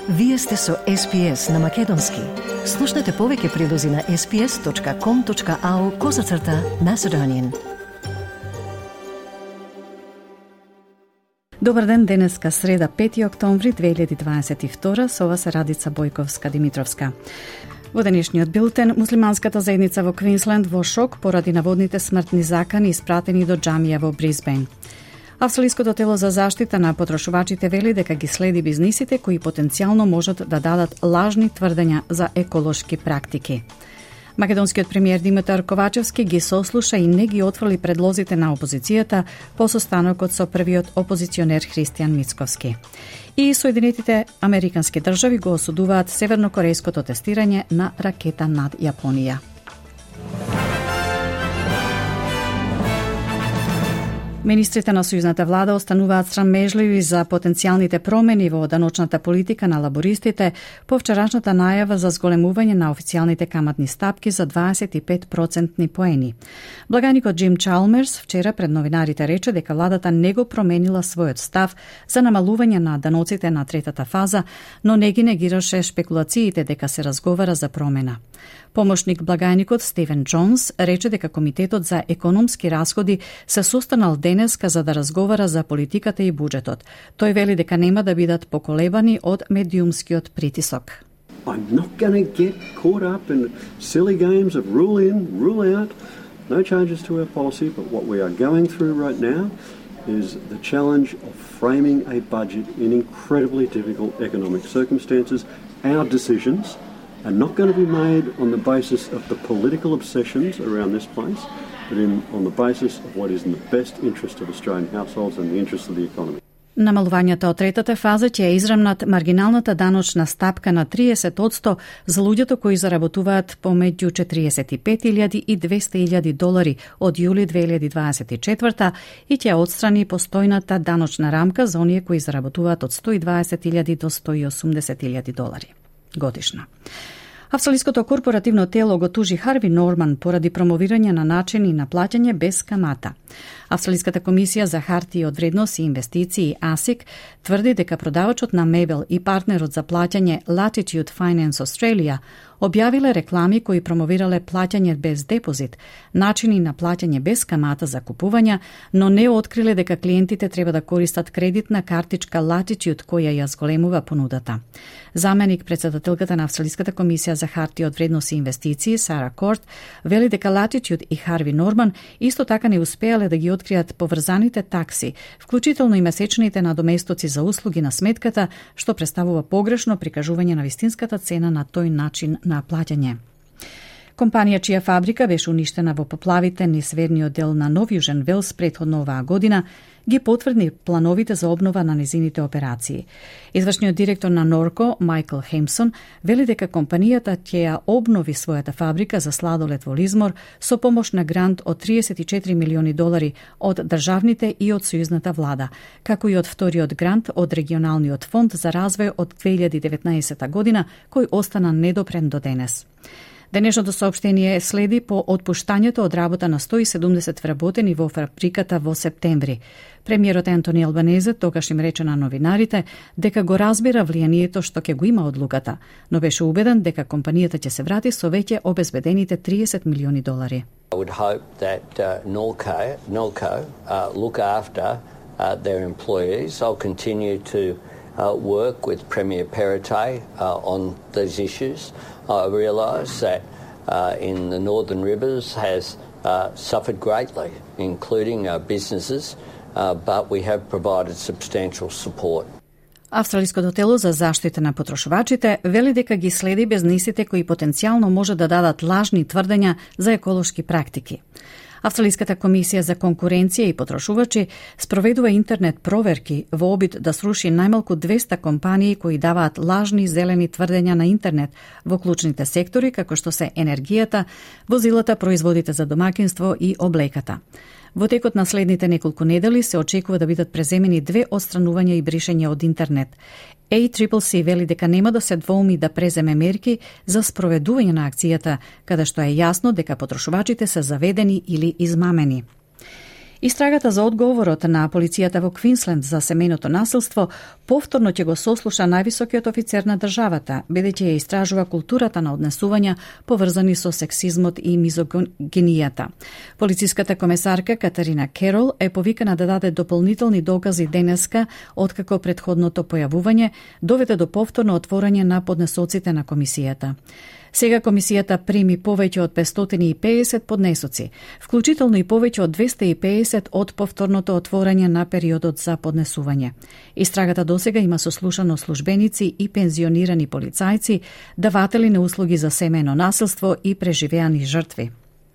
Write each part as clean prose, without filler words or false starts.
Вие сте со SPS на Македонски. Слушнете повеќе прилози на sps.com.au/Macedonian. Добар ден, денеска среда 5 октомври 2022, со вас е Радица Бојковска-Димитровска. Во денешниот билтен, муслиманската заедница во Квинсленд во шок поради наводните смртни закани испратени до џамија во Брисбен. Австралиското тело за заштита на потрошувачите вели дека ги следи бизнисите кои потенцијално можат да дадат лажни тврдења за еколошки практики. Македонскиот премиер Димитар Ковачевски ги сослуша и не ги отфрли предлозите на опозицијата по состанокот со првиот опозиционер Христијан Мицковски. И Соединетите Американски држави го осудуваат севернокорејското тестирање на ракета над Јапонија. Министрите на сојузната влада остануваат срамежливи за потенцијалните промени во даночната политика на лабористите по вчерашната најава за зголемување на официјалните каматни стапки за 25% поени. Благаникот Джим Чалмерс вчера пред новинарите рече дека владата не го променила својот став за намалување на даноците на третата фаза, но не ги негираше шпекулациите дека се разговара за промена. Помошник благајникот Стивен Джонс рече дека Комитетот за економски расходи се состанал денеска за да разговара за политиката и буџетот. Тој вели дека нема да бидат поколебани од медиумскиот притисок. I'm not going to get caught up in silly games of rule in, rule out. No changes to our policy, but what we are going through right now is the challenge of framing a budget in incredibly difficult economic circumstances. Our decisions are not going to be made on the basis of the political obsessions around this place, but on the basis of what is in the best interest of Australian households and the interest of the economy. Намалувањето од третата фаза ќе израмнат маргиналната даночна стапка на 30% за луѓето кои заработуваат помеѓу $45,000 и $200,000 од јули 2024 и ќе отстрани постојната даночна рамка за оние кои заработуваат од $120,000 до $180,000 годишно. Австралиското корпоративно тело го тужи Харви Норман поради промовирање на начини на плаќање без камата. Австралиската комисија за хартии од вредност и инвестиции ASIC тврди дека продавачот на мебел и партнерот за плаќање Latitude Finance Australia објавиле реклами кои промовирале плаќање без депозит, начини на плаќање без камата за купување, но не откриле дека клиентите треба да користат кредитна картичка Latitude која ја зголемува понудата. Заменик председателката на Австралиската комисија за хартии од вредност и инвестиции Сара Корт вели дека Latitude и Харви Норман исто така не успеале да ги откријат поврзаните такси, вклучително и месечните надоместоци за услуги на сметката, што представува погрешно прикажување на вистинската цена на тој начин на плаќање. Компанија чија фабрика беше уништена во поплавите низ северниот дел на Нов Јужен Велс претходно оваа година, ги потврди плановите за обнова на незините операции. Извршниот директор на Норко, Майкл Хемсон, вели дека компанијата ќе ја обнови својата фабрика за сладолед во Лизмор со помош на грант од $34 милиони од државните и од сојузната влада, како и од вториот грант од регионалниот фонд за развој од 2019 година, кој остана недопрен до денес. Денешното соопштение следи по отпуштањето од работа на 170 вработени во фабриката во септември. Премиерот Ентони Албанезе тогаш им рече на новинарите дека го разбира влијанието што ќе го има одлуката, но беше убеден дека компанијата ќе се врати со веќе обезбедените $30 милиони. I would hope that Norco look after their employees. I'll continue to work with Premier Perrottet on these issues. I realise that in the Northern Rivers has suffered greatly, including businesses, but we have provided substantial support. Австралиското тело за заштита на потрошувачите вели дека ги следи бизнисите кои потенцијално може да дадат лажни тврдења за еколошки практики. Австралиската комисија за конкуренција и потрошувачи спроведува интернет проверки во обид да сруши најмалку 200 компании кои даваат лажни зелени тврдења на интернет во клучните сектори како што се енергијата, возилата, производите за домакинство и облеката. Во текот на следните неколку недели се очекува да бидат преземени 2 отстранувања и бришења од интернет. ACCC вели дека нема да се двоуми да преземе мерки за спроведување на акцијата, каде што е јасно дека потрошувачите се заведени или измамени. Истрагата за одговорот на полицијата во Квинсленд за семејното насилство повторно ќе го сослуша највисокиот офицер на државата, бидејќи ја истражува културата на однесувања поврзани со сексизмот и мизогинијата. Полициската комесарка Катарина Керол е повикана да даде дополнителни докази денеска, откако претходното појавување доведе до повторно отворање на поднесоците на комисијата. Сега комисијата прими повеќе од 550 поднесоци, вклучително и повеќе од 250 од повторното отворање на периодот за поднесување. Истрагата досега има сослушано службеници и пензионирани полицајци, даватели на услуги за семејно насилство и преживеани жртви.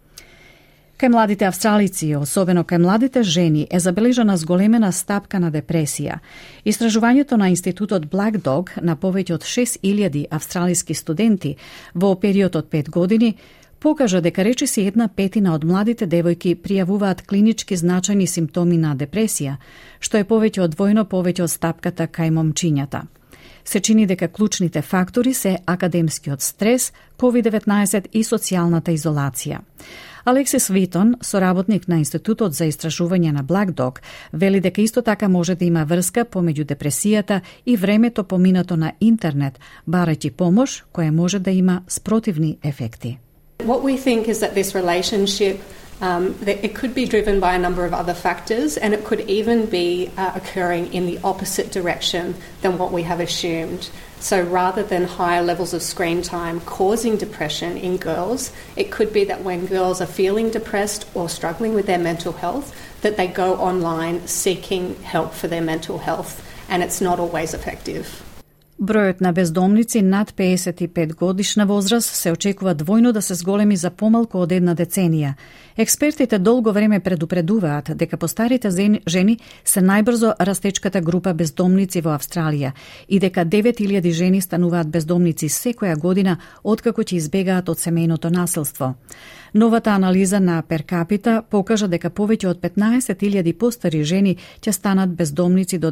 Кај младите австралици, особено кај младите жени, е забележана зголемена стапка на депресија. Истражувањето на Институтот Black Dog на повеќе од 6000 австралиски студенти во период од 5 години покажа дека речиси 1/5 од младите девојки пријавуваат клинички значајни симптоми на депресија, што е повеќе од двојно повеќе од стапката кај момчињата. Се чини дека клучните фактори се академскиот стрес, COVID-19 и социјалната изолација. Алексис Витон, соработник на Институтот за истражување на Black Dog, вели дека исто така може да има врска помеѓу депресијата и времето поминато на интернет, барајќи помош која може да има спротивни ефекти. What we think is that this relationship that it could be driven by a number of other factors, and it could even be occurring in the opposite direction than what we have assumed. So rather than higher levels of screen time causing depression in girls, it could be that when girls are feeling depressed or struggling with their mental health, that they go online seeking help for their mental health, and it's not always effective. Бројот на бездомници над 55 годишна возраст се очекува двојно да се зголеми за помалку од една деценија. Експертите долго време предупредуваат дека постарите жени се најбрзо растечката група бездомници во Австралија и дека 9000 жени стануваат бездомници секоја година откако ќе избегаат од семејното насилство. Новата анализа на перкапита покажа дека повеќе од 15.000 постари жени ќе станат бездомници до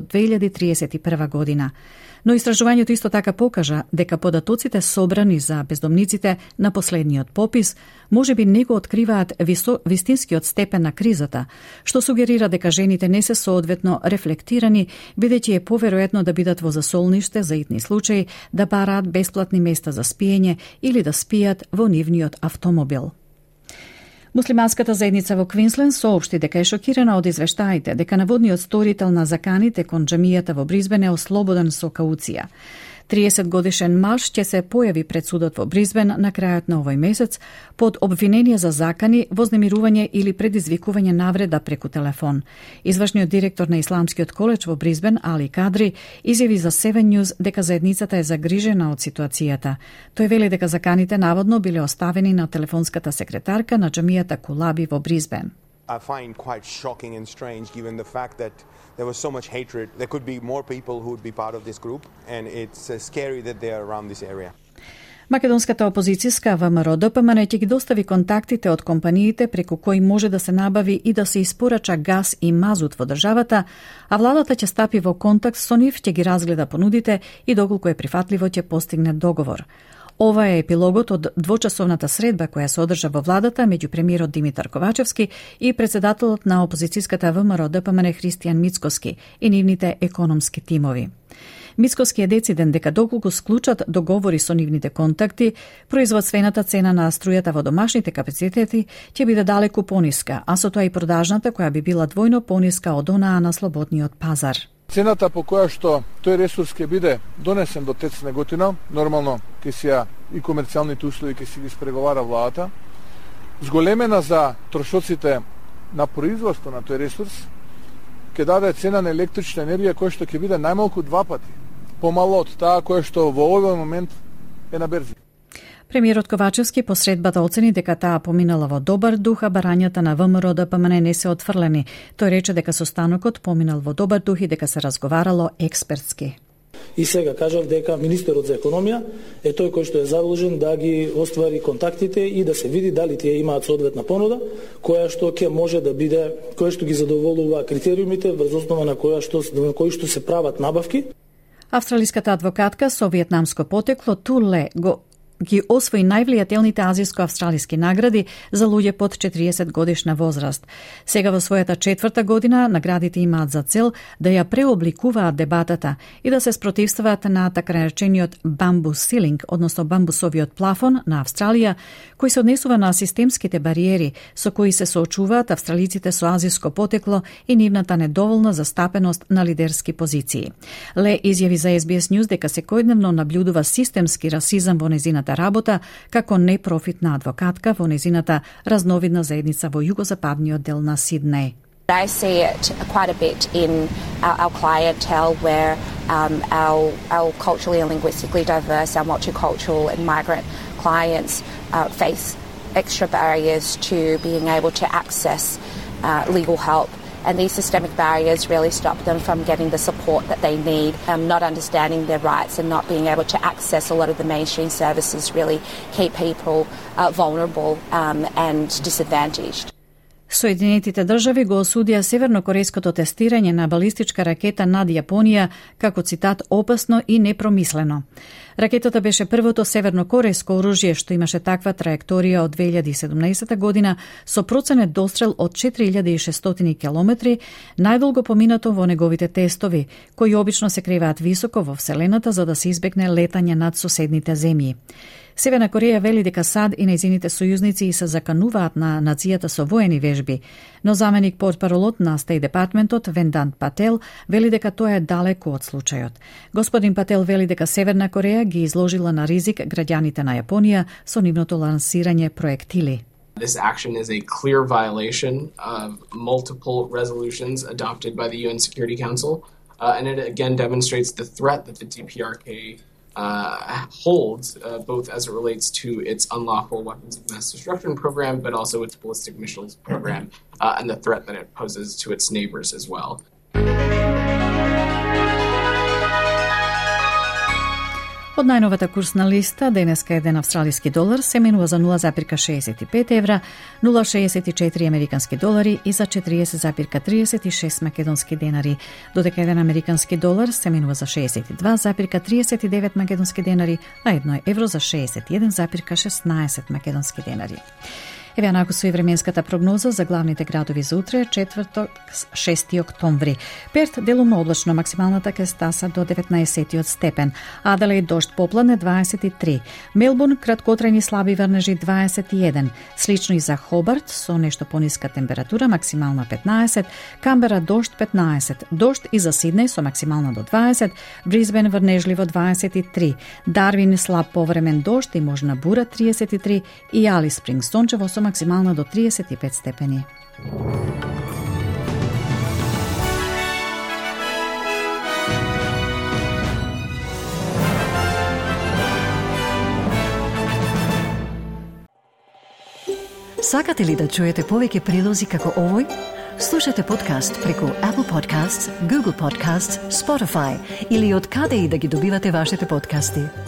2031 година. Но истражувањето исто така покажа дека податоците собрани за бездомниците на последниот попис можеби не го откриваат вистинскиот степен на кризата, што сугерира дека жените не се соодветно рефлектирани, бидејќи е поверојатно да бидат во засолниште за итни случаи, да бараат бесплатни места за спиење или да спијат во нивниот автомобил. Муслиманската заедница во Квинсленд соопшти дека е шокирана од извештаите дека наводниот сторител на заканите кон џамијата во Бризбен е ослободен со кауција. 30-годишен маж ќе се појави пред судот во Бризбен на крајот на овој месец под обвинение за закани, вознемирување или предизвикување навреда преку телефон. Извршниот директор на Исламскиот коледж во Бризбен, Али Кадри, изјави за Seven News дека заедницата е загрижена од ситуацијата. Тој вели дека заканите наводно биле оставени на телефонската секретарка на џамијата Кулаби во Бризбен. I find quite shocking and strange given the fact that there was so much hatred. There could be more people who would be part of this group, and it's scary that they are around this area. Македонската опозицијска ВМРО-ДПМН ќе ги достави контактите од компаниите преку кои може да се набави и да се испорача газ и мазут во државата, а владата ќе стапи во контакт со нив, ќе ги разгледа понудите и доколку е прифатливо ќе постигне договор. Ова е епилогот од двочасовната средба која се одржа во владата меѓу премиерот Димитар Ковачевски и председателот на опозицијската ВМРО-ДПМН Христијан Мицкоски и нивните економски тимови. Мицкоски е дециден дека доколку склучат договори со нивните контакти, производствената цена на струјата во домашните капацитети ќе биде далеку пониска, а со тоа и продажната која би била двојно пониска од онаа на слободниот пазар. Цената по која што тој ресурс ќе биде донесен до ТЕЦ Неготина, нормално ќе се и комерцијалните услови ќе се ги испреговара владата, зголемена за трошоците на производство на тој ресурс, ќе даде цена на електрична енергија која што ќе биде најмалку 2 пати помало од таа која што во овој момент е на берзи. Премиерот Ковачевски по средбата оцени дека таа поминала во добар дух, а барањата на ВМРО-ДПМН не се отфрлени. Тој рече дека состанокот поминал во добар дух и дека се разговарало експертски. И сега кажав дека министерот за економија е тој кој што е задолжен да ги оствари контактите и да се види дали тие имаат соодветна понуда, која што ќе може да биде, која што ги задоволува критериумите врз основа на кои што се прават набавки. Австралиската адвокатка со виетнамско потекло Ту Ле го ги освои највлијателните азијско-австралиски награди за луѓе под 40 годишна возраст. Сега во својата 4-та година наградите имаат за цел да ја преобликуваат дебатата и да се спротивстават на така наречениот бамбус силинг, односно бамбусовиот плафон на Австралија, кој се однесува на системските бариери со кои се соочуваат австралиците со азијско потекло и нивната недоволна застапеност на лидерски позиции. Ле изјави за SBS News дека секојдневно наблюдува системски расизам во незината работа како непрофитна адвокатка во незината разновидна заедница во југозападниот дел на Сиднеј. I see it quite a bit in our clientele where our culturally and linguistically diverse, our multicultural and migrant clients face extra barriers to being able to access legal help. And these systemic barriers really stop them from getting the support that they need. Not understanding their rights and not being able to access a lot of the mainstream services really keep people vulnerable and disadvantaged. Соединетите држави го осудија севернокорејското тестирање на балистичка ракета над Јапонија како цитат опасно и непромислено. Ракетата беше првото севернокорејско оружје што имаше таква траекторија од 2017 година со проценет дострел од 4600 километри, најдолго поминато во неговите тестови, кои обично се криваат високо во Вселената за да се избегне летање над соседните земји. Северна Кореја вели дека САД и нејзините сојузници се закануваат на нацијата со воени вежби, но заменик портпаролот на Стејт Департментот Вендант Пател вели дека тоа е далеко од случајот. Господин Пател вели дека Северна Кореја ги изложила на ризик граѓаните на Јапонија со нивното лансирање проектили. This action is a clear violation of multiple resolutions adopted by the UN Security Council, and it again demonstrates the threat that the DPRK holds, both as it relates to its unlawful weapons of mass destruction program, but also its ballistic missiles program, and the threat that it poses to its neighbors as well. Од најновата курсна листа, денеска еден австралиски долар се менува за 0,65 евра, 0,64 американски долари и за 40,36 македонски денари, додека еден американски долар се менува за 62,39 македонски денари, а 1 евро за 61,16 македонски денари. Еве онако со и временската прогноза за главните градови за утре, четврток, 6 октомври. Перт делумно облачно, максималната ќе стаса до 19 степен. Аделаид дожд попладне 23. Мелбурн краткотрајни слаби врнежи 21. Слично и за Хобарт со нешто пониска температура, максимална 15. Камбера дожд 15. Дожд и за Сиднеј со максимална до 20. Бризбен врнежливо 23. Дарвин слаб повремен дожд и можна бура 33. И Алис Спрингс сончево со максимална до 35 степени. Сакате ли да чуете повеќе прилози како овој? Слушате подкаст преку Apple Podcasts, Google Podcasts, Spotify или од каде и да ги добивате вашите подкасти.